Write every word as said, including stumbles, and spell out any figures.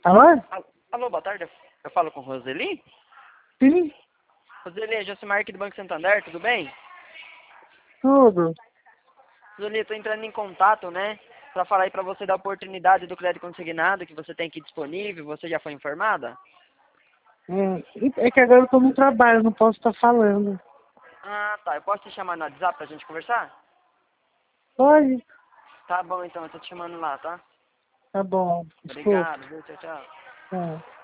Alô? Alô, alô, boa tarde. Eu falo com Roseli? Sim, Roseli, é Josimar aqui do Banco Santander, tudo bem? tudo. Roseli, eu tô entrando em contato, né? Pra falar aí pra você da oportunidade do crédito consignado que você tem aqui disponível. Você já foi informada? É, é que agora eu tô no trabalho, não posso estar falando. Ah, tá. Eu posso te chamar no WhatsApp pra gente conversar? Pode? Tá bom, então. Eu tô te chamando lá, tá? Tá bom. Desculpa. Obrigado, viu? Tchau, tchau. Tá.